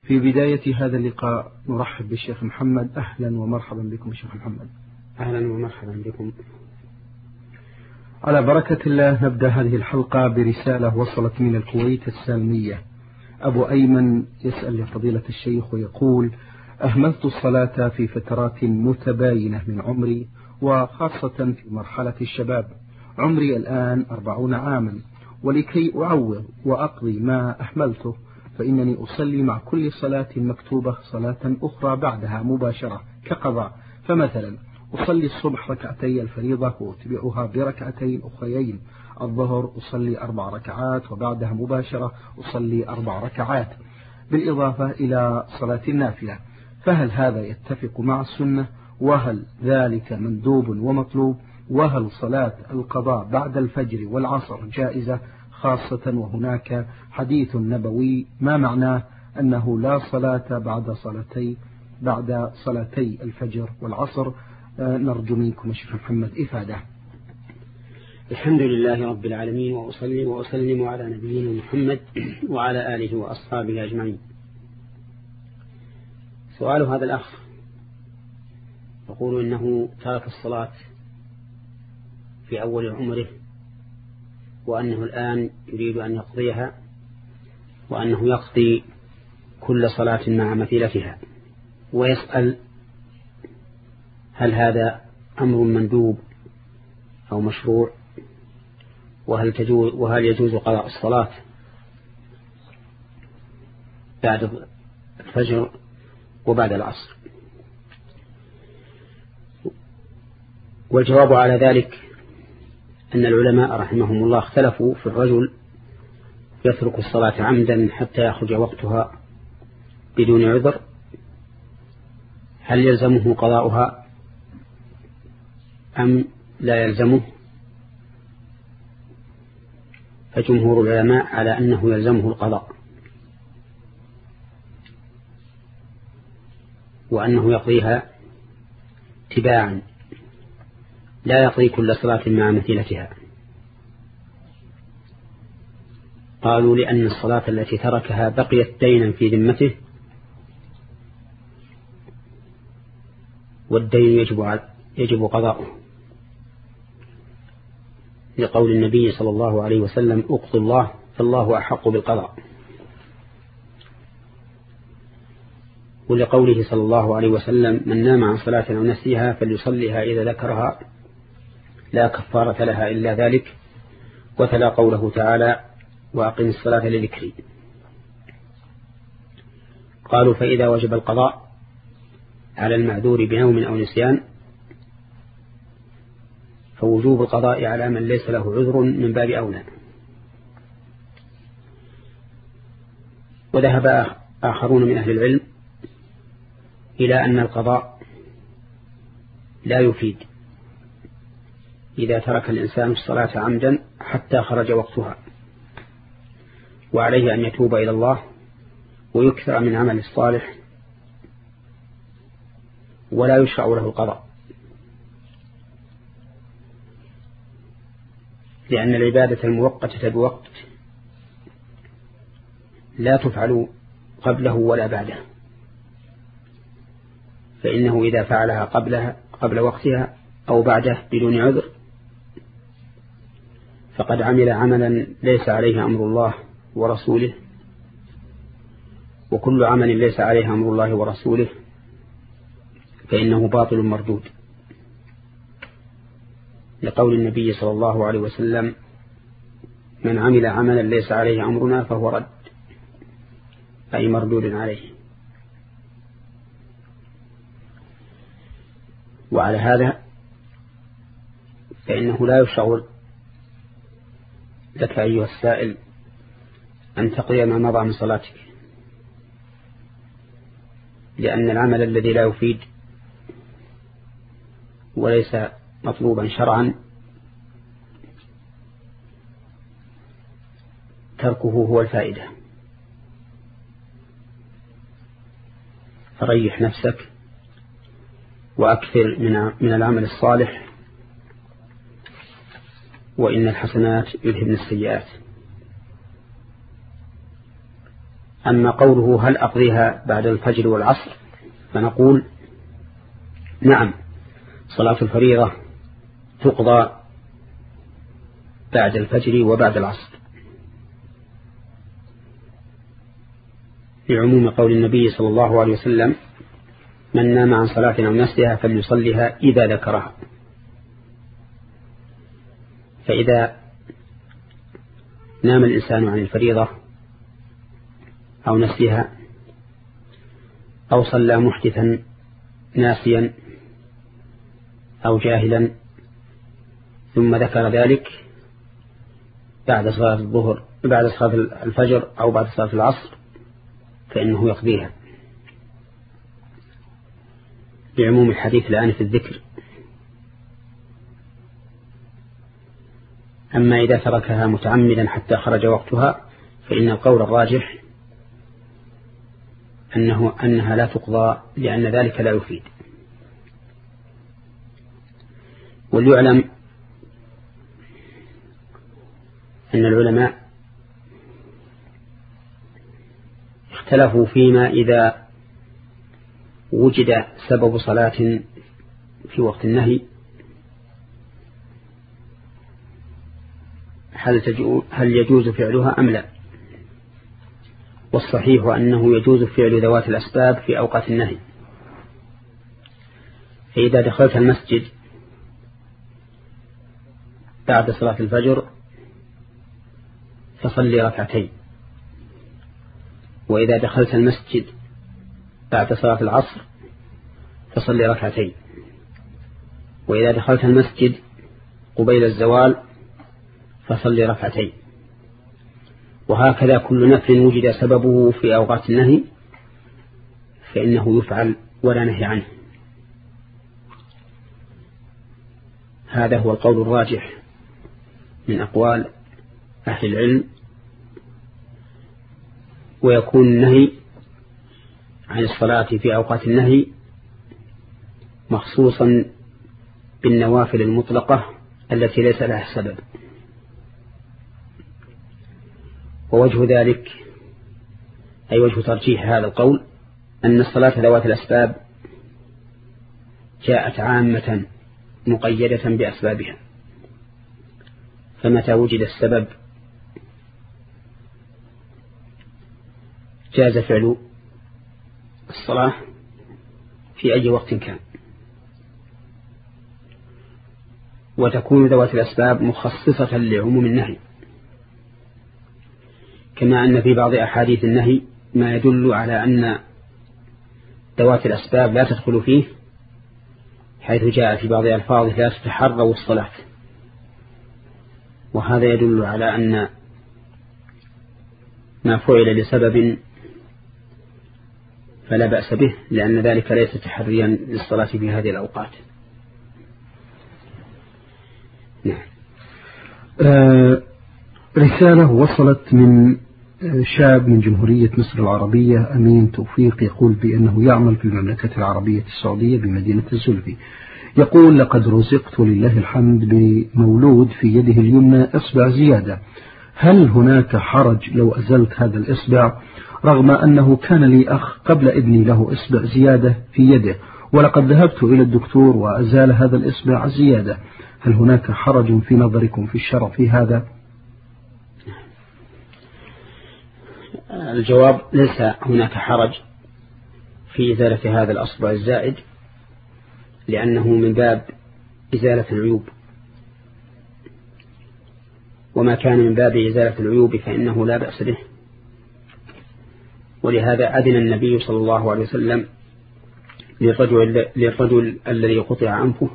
في بداية هذا اللقاء نرحب بالشيخ محمد. أهلا ومرحبا بكم شيخ محمد. أهلا ومرحبا بكم. على بركة الله نبدأ هذه الحلقة برسالة وصلت من الكويت السالمية. أبو أيمن يسأل لفضيلة الشيخ ويقول: أهملت الصلاة في فترات متباينة من عمري، وخاصة في مرحلة الشباب. عمري الآن 40 عاما، ولكي أعوض وأقضي ما أهملته فإنني أصلي مع كل صلاة مكتوبة صلاة أخرى بعدها مباشرة كقضاء. فمثلا أصلي الصبح ركعتي الفريضة وأتبعها بركعتين أخريين. الظهر أصلي 4 ركعات وبعدها مباشرة أصلي 4 ركعات بالإضافة إلى صلاة النافلة. فهل هذا يتفق مع السنة؟ وهل ذلك مندوب ومطلوب؟ وهل صلاة القضاء بعد الفجر والعصر جائزة، خاصة وهناك حديث نبوي ما معناه أنه لا صلاة بعد صلاتي الفجر والعصر؟ نرجو منكم الشيخ محمد إفادة. الحمد لله رب العالمين، وأصلي وأسلم على نبينا محمد وعلى آله وأصحابه أجمعين. سؤال هذا الأخ يقول إنه ترك الصلاة في أول عمره، وأنه الآن يريد أن يقضيها، وأنه يقضي كل صلاة مع مثيلتها، ويسأل هل هذا أمر مندوب أو مشروع، وهل يجوز قضاء الصلاة بعد الفجر وبعد العصر. والجواب على ذلك أن العلماء رحمهم الله اختلفوا في الرجل يترك الصلاة عمدا حتى يخرج وقتها بدون عذر، هل يلزمه قضاؤها أم لا يلزمه؟ فجمهور العلماء على أنه يلزمه القضاء، وأنه يقضيها تباعا، لا يقضي كل صلاة مع مثيلتها. قالوا لأن الصلاة التي تركها بقيت دينا في ذمته، والدين يجب قضاؤه، لقول النبي صلى الله عليه وسلم: اقض الله فالله أحق بالقضاء. ولقوله صلى الله عليه وسلم: من نام عن صلاة أو نسيها فليصليها إذا ذكرها لا كفارة لها إلا ذلك. وتلا قوله تعالى: وأقم الصلاة لذكري. قالوا: فإذا وجب القضاء على المعذور بنوم أو نسيان فوجوب القضاء على من ليس له عذر من باب أولى. وذهب آخرون من أهل العلم إلى أن القضاء لا يفيد إذا ترك الإنسان الصلاة عمدا حتى خرج وقتها، وعليه أن يتوب إلى الله ويكثر من عمل الصالح، ولا يشرع له القضاء، لأن العبادة المؤقتة بوقت لا تفعل قبله ولا بعده، فإنه إذا فعلها قبل وقتها أو بعده بدون عذر فقد عمل عملا ليس عليه أمر الله ورسوله، وكل عمل ليس عليه أمر الله ورسوله فإنه باطل مردود، لقول النبي صلى الله عليه وسلم: من عمل عملا ليس عليه أمرنا فهو رد، أي مردود عليه. وعلى هذا فإنه لا يشرع لك أيها السائل أن تقضي ما مضى من صلاتك، لأن العمل الذي لا يفيد وليس مطلوبا شرعا تركه هو الفائدة. فريح نفسك وأكثر من العمل الصالح، وإن الحسنات يذهبن السيئات. أما قوله هل أقضيها بعد الفجر والعصر فنقول نعم، صلاة الفريضة تقضى بعد الفجر وبعد العصر، لعموم قول النبي صلى الله عليه وسلم من نام عن صلاة أو نسيها فليصليها إذا ذكرها. فإذا نام الإنسان عن الفريضة أو نسيها أو صلى محدثا ناسيا أو جاهلا ثم ذكر ذلك بعد صلاة الظهر بعد صلاة الفجر أو بعد صلاة العصر فإنه يقضيها بعموم الحديث الآن في الذكر. أما إذا تركها متعمدا حتى خرج وقتها فإن القول الراجح أنها لا تقضى لأن ذلك لا يفيد. وليعلم أن العلماء اختلفوا فيما إذا وجد سبب صلاة في وقت النهي هل يجوز فعلها أم لا. والصحيح أنه يجوز فعل ذوات الأسباب في أوقات النهي. فإذا دخلت المسجد بعد صلاة الفجر فصلي ركعتين، وإذا دخلت المسجد بعد صلاة العصر فصلي ركعتين، وإذا دخلت المسجد قبيل الزوال فصلي ركعتين، وهكذا كل نفل وجد سببه في أوقات النهي فإنه يفعل ولا نهي عنه. هذا هو القول الراجح من أقوال أهل العلم. ويكون النهي عن الصلاة في أوقات النهي مخصوصا بالنوافل المطلقة التي ليس لها سبب. ووجه ذلك أي وجه ترجيح هذا القول أن الصلاة ذوات الأسباب جاءت عامة مقيدة بأسبابها، فمتى وجد السبب جاز فعل الصلاة في أي وقت كان. وتكون ذوات الأسباب مخصصة لعموم النهي، كما أن في بعض أحاديث النهي ما يدل على أن ذوات الأسباب لا تدخل فيه، حيث جاء في بعض ألفاظه لا تتحروا الصلاة، وهذا يدل على أن ما فعل لسبب فلا بأس به، لأن ذلك ليس تحريا للصلاة في هذه الأوقات. نعم. رسالة وصلت من شاب من جمهورية مصر العربية أمين توفيق، يقول بأنه يعمل في المملكة العربية السعودية بمدينة الزلفي. يقول لقد رزقت ولله الحمد بمولود في يده اليمنى إصبع زيادة، هل هناك حرج لو أزلت هذا الإصبع، رغم أنه كان لي أخ قبل ابني له إصبع زيادة في يده، ولقد ذهبت إلى الدكتور وأزال هذا الإصبع زيادة، هل هناك حرج في نظركم في الشرع في هذا؟ الجواب ليس هناك حرج في إزالة هذا الأصبع الزائد، لأنه من باب إزالة العيوب، وما كان من باب إزالة العيوب فإنه لا بأس به. ولهذا أذن النبي صلى الله عليه وسلم للرجل الذي قطع أنفه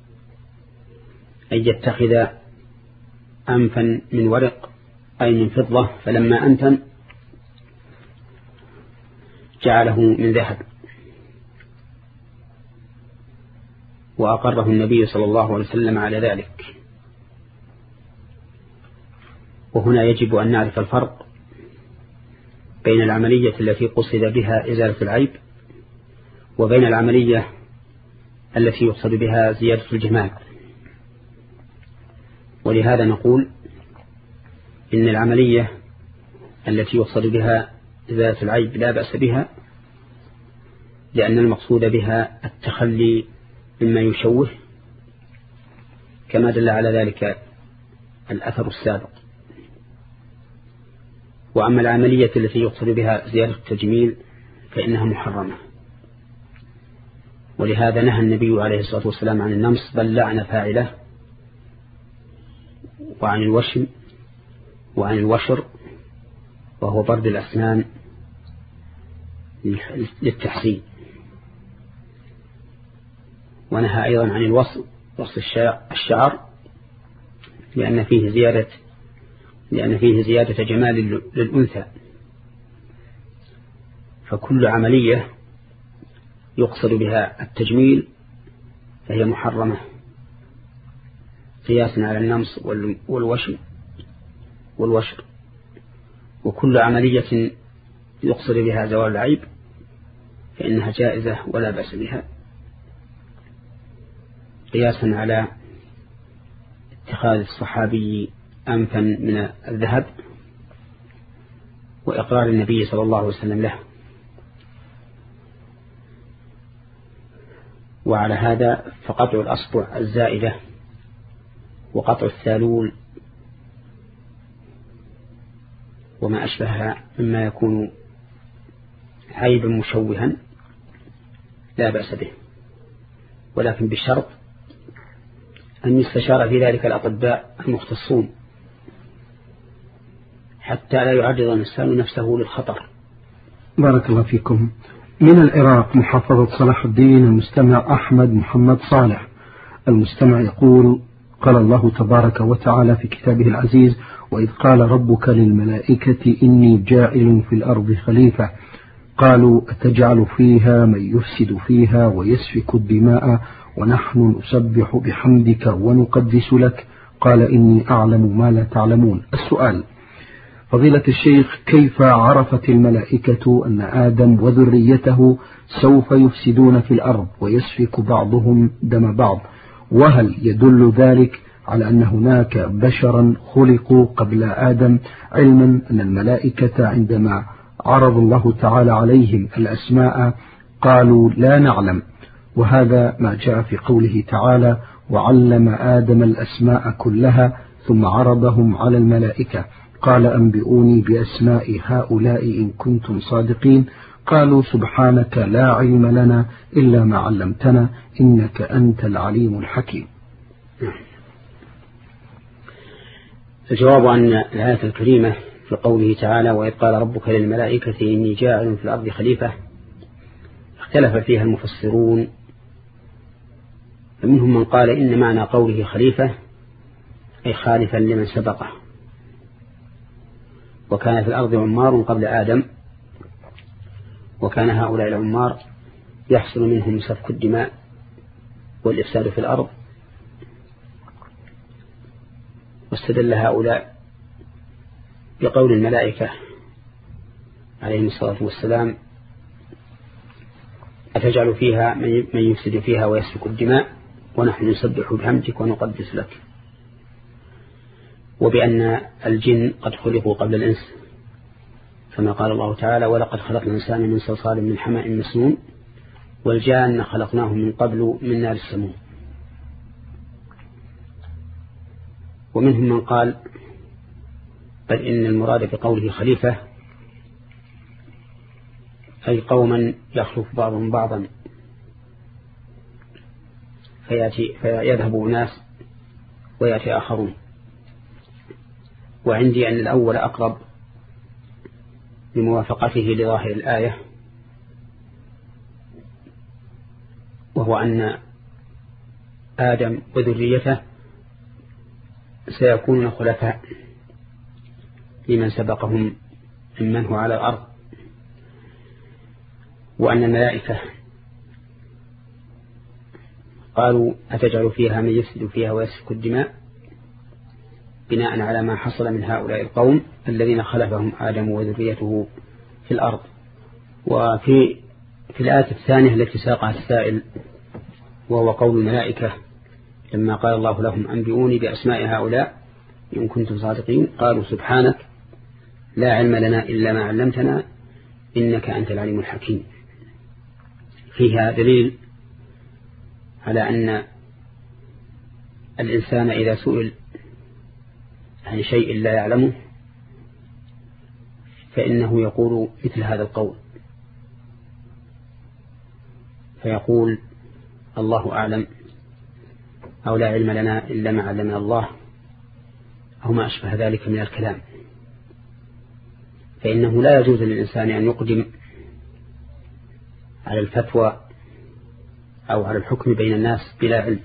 أن يتخذ أنفا من ورق أي من فضة، فلما أنتن جعله من ذهب، وأقره النبي صلى الله عليه وسلم على ذلك. وهنا يجب أن نعرف الفرق بين العملية التي قصد بها إزالة العيب وبين العملية التي يقصد بها زيادة الجمال. ولهذا نقول إن العملية التي يقصد بها إزالة العيب لا بأس بها، لأن المقصود بها التخلي مما يشوه، كما دل على ذلك الأثر السابق. وأما العملية التي يقصد بها زيادة التجميل فإنها محرمة، ولهذا نهى النبي عليه الصلاة والسلام عن النمص، بل لعن فاعله، وعن الوشم وعن الوشر وهو برد الأسنان للتحسين، ونهى أيضا عن الوصل الشعر لأن فيه زيادة جمال للأنثى. فكل عملية يقصد بها التجميل فهي محرمة قياسا على النمص والوشم والوشر، وكل عملية يقصد بها زوال العيب فإنها جائزة ولا بأس بها، قياسا على اتخاذ الصحابي أنفا من الذهب وإقرار النبي صلى الله عليه وسلم له. وعلى هذا فقطع الأصبع الزائدة وقطع الثالول وما أشبهها مما يكون عيبا مشوها لا بأس به، ولكن بشرط أن يستشار في ذلك الأطباء المختصون حتى لا يعرض الإنسان نفسه للخطر. بارك الله فيكم. من العراق محافظة صلاح الدين المستمع أحمد محمد صالح. المستمع يقول: قال الله تبارك وتعالى في كتابه العزيز: وإذ قال ربك للملائكة إني جاعل في الأرض خليفة، قالوا أتجعل فيها من يفسد فيها ويسفك الدماء ونحن نسبح بحمدك ونقدس لك، قال إني أعلم ما لا تعلمون. السؤال: فضيلة الشيخ، كيف عرفت الملائكة أن آدم وذريته سوف يفسدون في الأرض ويسفك بعضهم دم بعض؟ وهل يدل ذلك على أن هناك بشرا خلقوا قبل آدم، علما أن الملائكة عندما عرض الله تعالى عليهم الأسماء قالوا لا نعلم، وهذا ما جاء في قوله تعالى: وعلم آدم الأسماء كلها ثم عرضهم على الملائكة قال أنبئوني بأسماء هؤلاء إن كنتم صادقين، قالوا سبحانك لا علم لنا إلا ما علمتنا إنك أنت العليم الحكيم. الجواب عن الآية الكريمة في قوله تعالى: وإذ قال ربك للملائكة إني جاعل في الأرض خليفة، اختلف فيها المفسرون، فمنهم من قال إن معنى قوله خليفة أي خالفا لمن سبقه، وكان في الأرض عمار قبل آدم، وكان هؤلاء العمار يحصل منهم سفك الدماء والإفساد في الأرض، واستدل هؤلاء بقول الملائكة عليهم الصلاة والسلام: أتجعل فيها من يفسد فيها ويسفك الدماء ونحن نسبح بحمدك ونقدس لك، وبأن الجن قد خلقوا قبل الإنس، كما قال الله تعالى: ولقد خلقنا الإنسان من صلصال من حمأ مسنون والجان خلقناه من قبل من نار السموم. ومنهم من قال بل إن المراد بقوله خليفة أي قوما يخلف بعضهم بعضا، فيذهب ناس ويأتي آخرون. وعندي أن الأول أقرب بموافقته لظاهر الآية، وهو أن آدم وذريته سيكونون خلفاء لمن سبقهم ممن هو على الأرض، وأن الملائكة قالوا أتجعل فيها من يفسد فيها ويسفك الدماء بناء على ما حصل من هؤلاء القوم الذين خلفهم آدم وذريته في الأرض. وفي الآية الثانية التي ساقها السائل، وهو قول الملائكة لما قال الله لهم أنبئوني بأسماء هؤلاء إن كنتم صادقين، قالوا سبحانك لا علم لنا إلا ما علمتنا إنك أنت العليم الحكيم. فيها دليل على أن الإنسان إذا سئل عن شيء لا يعلمه فإنه يقول مثل هذا القول، فيقول الله أعلم، أو لا علم لنا إلا ما علمنا الله، أو ما أشبه ذلك من الكلام. فإنه لا يجوز للإنسان أن يقدم على الفتوى أو على الحكم بين الناس بلا علم،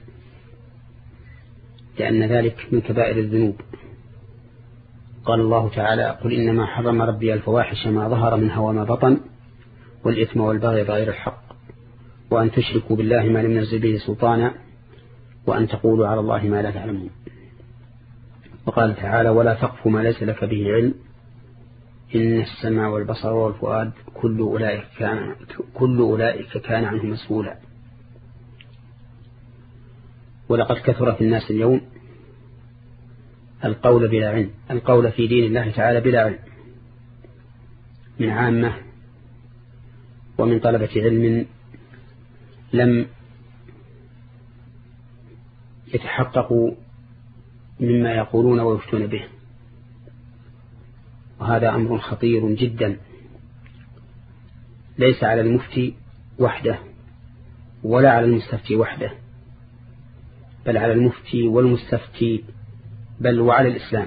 لأن ذلك من كبائر الذنوب. قال الله تعالى: قل إنما حرم ربي الفواحش ما ظهر منها وما بطن والإثم والبغي بغير الحق وأن تشركوا بالله ما لم ينزل به سلطانا وأن تقولوا على الله ما لا تعلمون. وقال تعالى: ولا تقف ما ليس لك به علم إن السمع والبصر والفؤاد كل أولئك كان عنه مسؤولا. ولقد كثر في الناس اليوم القول بلا علم، القول في دين الله تعالى بلا علم، من عامة ومن طلبة علم لم يتحققوا مما يقولون ويفتون به. وهذا أمر خطير جدا، ليس على المفتي وحده ولا على المستفتي وحده، بل على المفتي والمستفتي، بل وعلى الإسلام،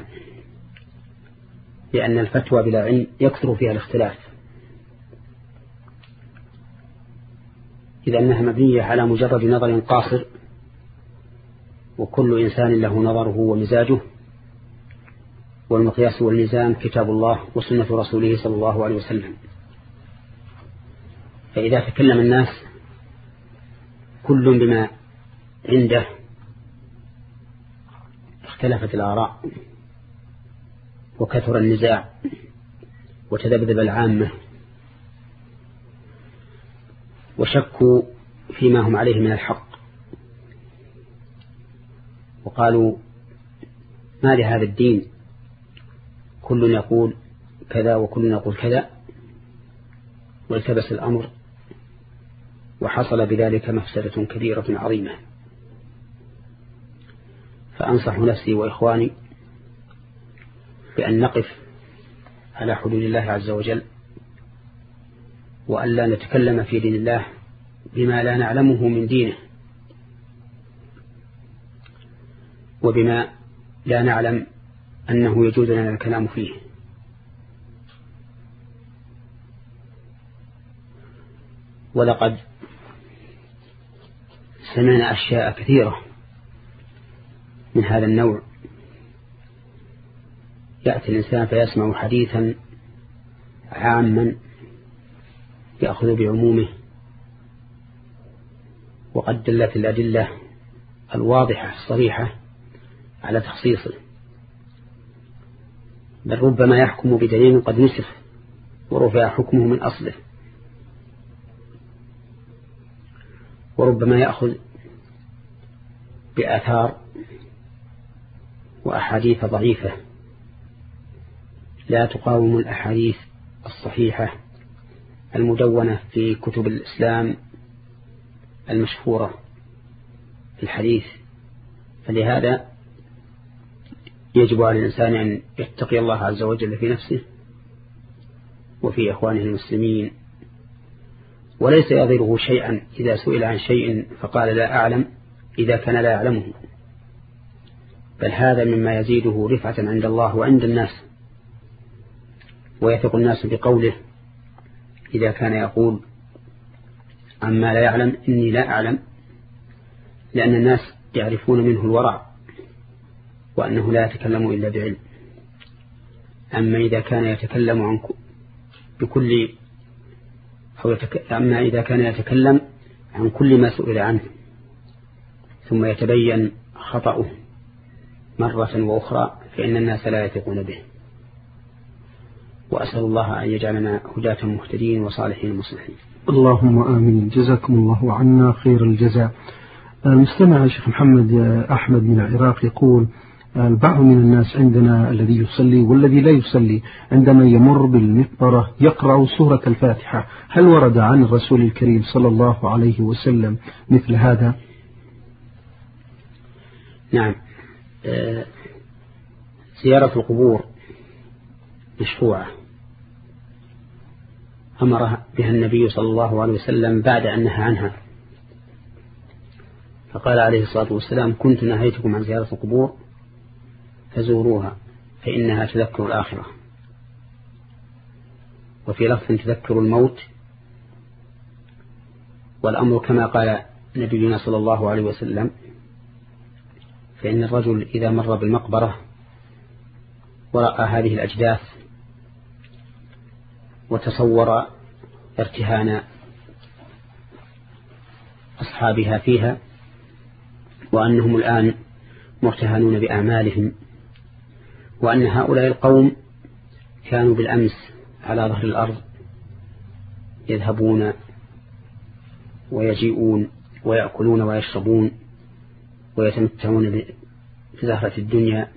لأن الفتوى بلا علم يكثر فيها الاختلاف، إذا أنها مبنية على مجرد نظر قاصر، وكل إنسان له نظره ومزاجه، والمقياس والميزان كتاب الله وسنة رسوله صلى الله عليه وسلم. فإذا تكلم الناس كل بما عنده اختلفت الآراء وكثر النزاع وتذبذب العامة وشكوا فيما هم عليه من الحق، وقالوا: ما لهذا الدين كل يقول كذا وكل يقول كذا، والتبس الأمر وحصل بذلك مفسدة كبيرة عظيمة. فأنصح نفسي وإخواني بأن نقف على حدود الله عز وجل، وأن لا نتكلم في دين الله بما لا نعلمه من دينه، وبما لا نعلم أنه يجوز لنا الكلام فيه. ولقد سمعنا أشياء كثيرة من هذا النوع، يأتي الإنسان فيسمع حديثا عاما يأخذ بعمومه، وقد دلت الأدلة الواضحة الصريحة على تخصيصه، بل ربما يحكم بدليل قد نسخ ورفع حكمه من أصله، وربما يأخذ بآثار وأحاديث ضعيفة لا تقاوم الأحاديث الصحيحة المدونة في كتب الإسلام المشهورة في الحديث. فلهذا يجب على الإنسان أن يتقي الله عز وجل في نفسه وفي إخوانه المسلمين، وليس يضره شيئا إذا سئل عن شيء فقال لا أعلم إذا كان لا يعلمه، بل هذا مما يزيده رفعة عند الله وعند الناس، ويثق الناس بقوله إذا كان يقول عما لا يعلم إني لا أعلم، لأن الناس يعرفون منه الورع وأنه لا يتكلم إلا بعلم. أما إذا كان يتكلم عن بكل أما إذا كان يتكلم عن كل ما سئل عنه ثم يتبين خطأه مرة وأخرى فإن الناس لا يثقون به. وأسأل الله أن يجعلنا هداة مهتدين وصالحين مصلحين. اللهم آمين. جزاكم الله عنا خير الجزاء. المستمع الشيخ محمد أحمد من العراق يقول: البعض من الناس عندنا الذي يصلي والذي لا يصلي عندما يمر بالمقبرة يقرأ سورة الفاتحة، هل ورد عن الرسول الكريم صلى الله عليه وسلم مثل هذا؟ نعم، زيارة القبور مشروعة أمر بها النبي صلى الله عليه وسلم بعد أن نهى عنها، فقال عليه الصلاة والسلام: كنت نهيتكم عن زيارة القبور فزوروها فإنها تذكر الآخرة، وفي لفظ تذكر الموت. والأمر كما قال نبينا صلى الله عليه وسلم، فإن الرجل إذا مر بالمقبرة ورأى هذه الأجداث وتصور ارتهان أصحابها فيها وأنهم الآن مرتهنون بأعمالهم، وأن هؤلاء القوم كانوا بالأمس على ظهر الأرض يذهبون ويجيئون ويأكلون ويشربون ويتمتعون بزهرة الدنيا،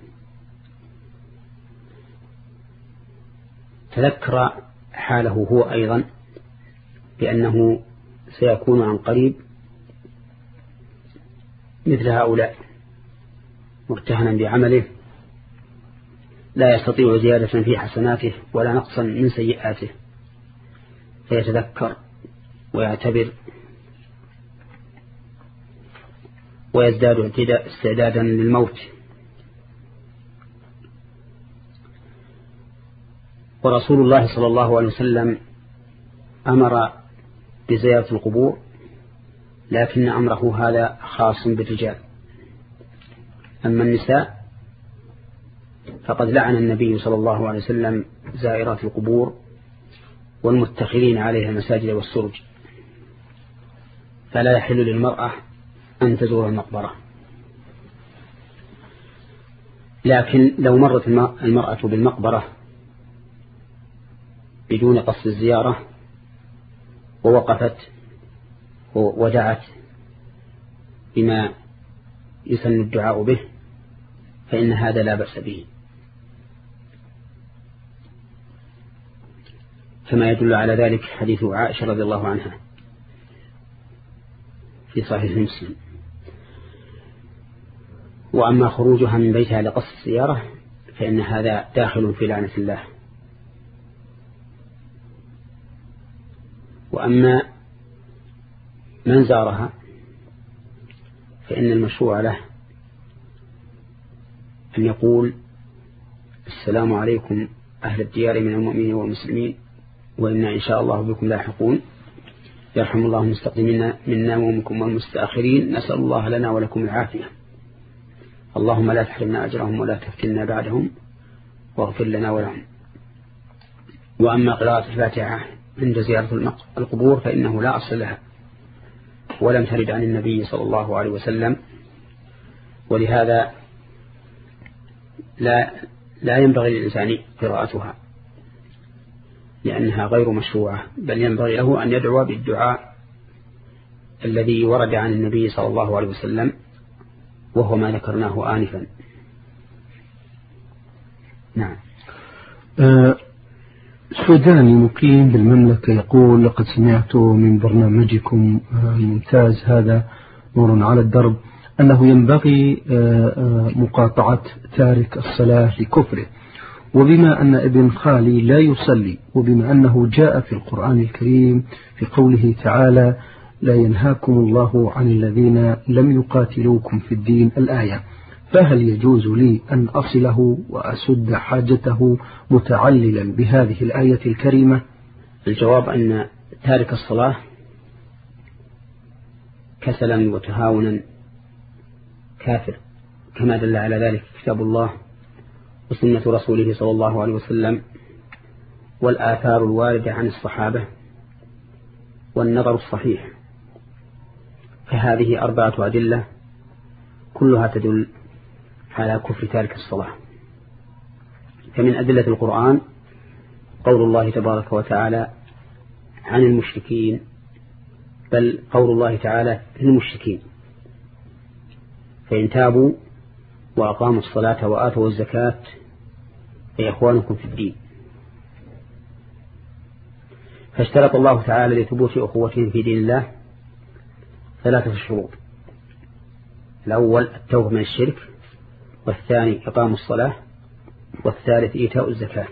تذكر حاله هو أيضا بأنه سيكون عن قريب مثل هؤلاء مرتهنا بعمله لا يستطيع زيادة في حسناته ولا نقصا من سيئاته، فيتذكر ويعتبر ويزداد استعدادا للموت. ورسول الله صلى الله عليه وسلم أمر بزيارة القبور، لكن أمره هذا خاص بالرجال. أما النساء فقد لعن النبي صلى الله عليه وسلم زائرات القبور والمتخذين عليها المساجد والسرج، فلا يحل للمرأة أن تزور المقبرة. لكن لو مرت المرأة بالمقبرة بدون قصد الزيارة ووقفت ودعت بما يسن الدعاء به فإن هذا لا بأس به، كما يدل على ذلك حديث عائشة رضي الله عنها في صحيح مسلم. وأما خروجها من بيتها لقصد الزيارة فإن هذا داخل في لعنة الله. وأما من زارها فإن المشروع له أن يقول: السلام عليكم أهل الديار من المؤمنين والمسلمين وإنا إن شاء الله بكم لاحقون، يرحم الله المستقدمين منا ومنكم والمستأخرين، نسأل الله لنا ولكم العافية، اللهم لا تحرمنا أجرهم ولا تفتنا بعدهم واغفر لنا ولهم. وأما قراءة الفاتحة عند زيارة القبور فإنه لا أصل لها ولم ترد عن النبي صلى الله عليه وسلم، ولهذا لا ينبغي للإنسان قراءتها لأنها غير مشروعة، بل ينبغي له أن يدعو بالدعاء الذي ورد عن النبي صلى الله عليه وسلم وهو ما ذكرناه آنفا. نعم. سوداني مقيم بالمملكة يقول: لقد سمعت من برنامجكم الممتاز هذا نور على الدرب أنه ينبغي مقاطعة تارك الصلاة لكفره، وبما أن ابن خالي لا يصلي، وبما أنه جاء في القرآن الكريم في قوله تعالى: لا ينهاكم الله عن الذين لم يقاتلوكم في الدين الآية، فهل يجوز لي أن أصله وأسد حاجته متعللا بهذه الآية الكريمة؟ الجواب أن تارك الصلاة كسلا وتهاونا كافر، كما دل على ذلك كتاب الله وسنة رسوله صلى الله عليه وسلم والآثار الواردة عن الصحابة والنظر الصحيح. فهذه 4 أدلة كلها تدل على كفر تارك الصلاة. فمن أدلة القرآن قول الله تبارك وتعالى عن المشركين، بل قول الله تعالى للمشركين: فإن تابوا وأقاموا الصلاة وآتوا الزكاة فإخوانكم في الدين. فاشترط الله تعالى لثبوت أخوتهم في دين الله 3 شروط: الأول التوبة من الشرك، والثاني إقام الصلاة، والثالث إيتاء الزكاة.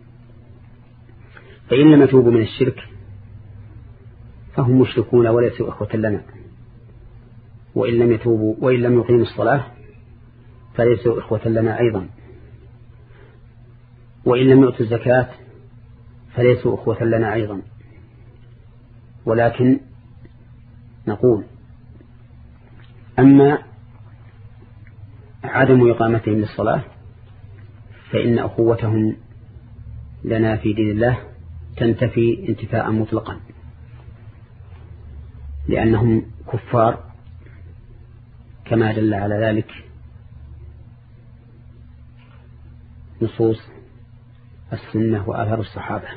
فإن لم يتوبوا من الشرك فهم مشركون وليسوا إخوة لنا، وإن لم يتوبوا وإن لم يقيموا الصلاة فليسوا إخوة لنا أيضا، وإن لم يؤتوا الزكاة فليسوا إخوة لنا أيضا. ولكن نقول: أما عدم إقامتهم للصلاة فإن أخوتهم لنا في دين الله تنتفي انتفاء مطلقا، لأنهم كفار كما دل على ذلك نصوص السنة وآثار الصحابة.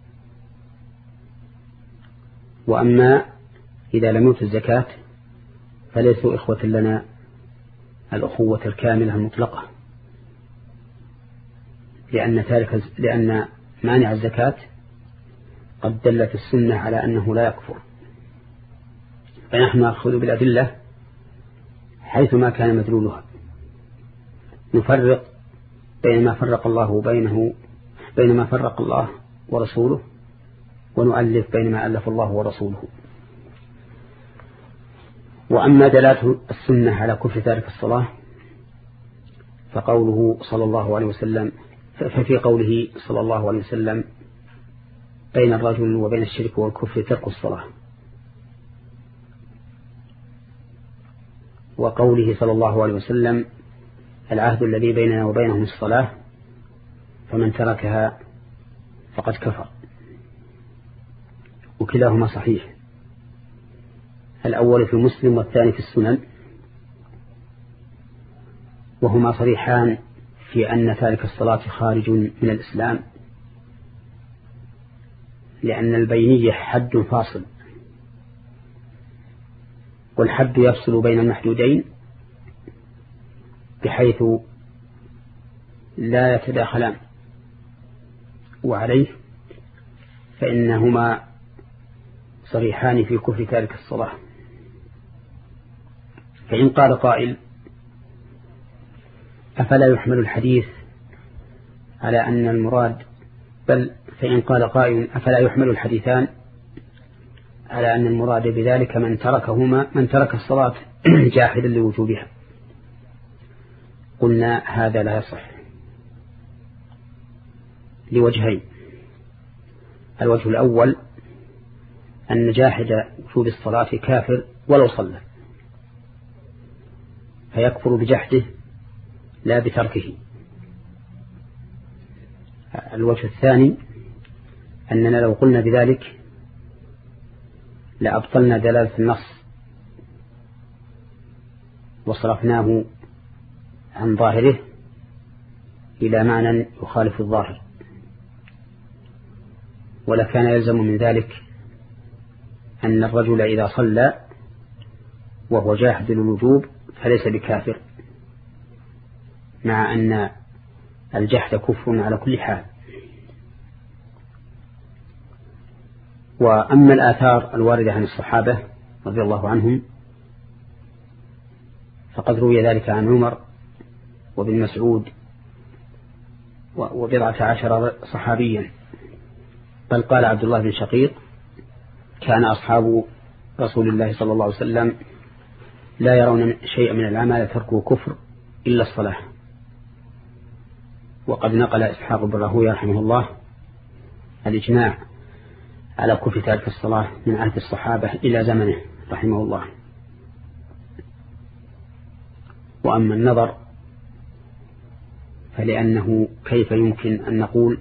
وأما إذا لم يؤتوا الزكاة فليسوا إخوة لنا الأخوة الكاملة المطلقة، لأن مانع الزكاة قد دلت السنة على أنه لا يكفر، فنحن نأخذ بالأدلة حيثما كان مدلولها، نفرق بين ما فرق الله ورسوله، ونؤلف بين ما ألف الله ورسوله. وأما دلالة السنة على كفر تارك الصلاة فقوله صلى الله عليه وسلم ففي قوله صلى الله عليه وسلم: بين الرجل وبين الشرك والكفر ترك الصلاة، وقوله صلى الله عليه وسلم: العهد الذي بيننا وبينهم الصلاة فمن تركها فقد كفر. وكلاهما صحيح، الأول في مسلم والثاني في السنن، وهما صريحان في أن تارك الصلاة خارج من الإسلام، لأن البينية حد فاصل، والحد يفصل بين المحدودين بحيث لا يتداخلان، وعليه فإنهما صريحان في كفر تارك الصلاة. فإن قال قائل: أفلا يحمل الحديث على أن المراد فإن قال قائل: أفلا يحمل الحديثان على أن المراد بذلك من ترك الصلاة جاحدا لوجوبها؟ قلنا: هذا لا يصح لوجهين: الوجه الأول أن جاحد وجوب الصلاة كافر ولو صلى، فيكفر بجحده لا بتركه. الوجه الثاني أننا لو قلنا بذلك لأبطلنا دلالة النص وصرفناه عن ظاهره إلى معنى يخالف الظاهر، ولكان يلزم من ذلك أن الرجل إذا صلى وهو جاحد للوجوب فليس بكافر، مع أن الجحد كفر على كل حال. وأما الآثار الواردة عن الصحابة رضي الله عنهم فقد روي ذلك عن عمر وابن مسعود و19 صحابيا، بل قال عبد الله بن شقيق: كان أصحاب رسول الله صلى الله عليه وسلم لا يرون شيئا من العمل تركه كفر إلا الصلاة. وقد نقل إسحاق بن راهويه رحمه الله الإجماع على كفر تارك الصلاة من عهد الصحابة إلى زمنه رحمه الله. وأما النظر فلأنه كيف يمكن أن نقول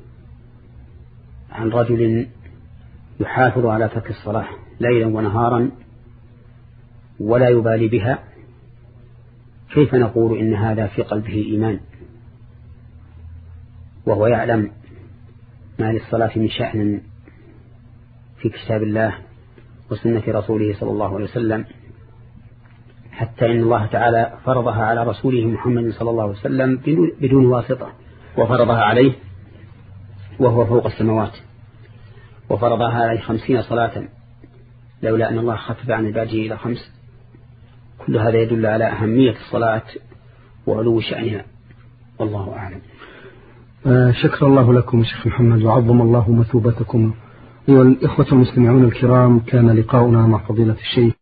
عن رجل يحافظ على ترك الصلاة ليلا ونهارا ولا يبالي بها، كيف نقول إن هذا في قلبه إيمان وهو يعلم ما للصلاة من شأن في كتاب الله وسنة رسوله صلى الله عليه وسلم، حتى إن الله تعالى فرضها على رسوله محمد صلى الله عليه وسلم بدون واسطة، وفرضها عليه وهو فوق السماوات، وفرضها عليه 50 صلاة لولا أن الله خفف عن عباده إلى 5. كل هذا يدل على أهمية الصلاة وعلو شأنها، والله أعلم. شكر الله لكم شيخ محمد وعظم الله مثوبتكم. أيها الإخوة المستمعون الكرام، كان لقاؤنا مع فضيلة الشيخ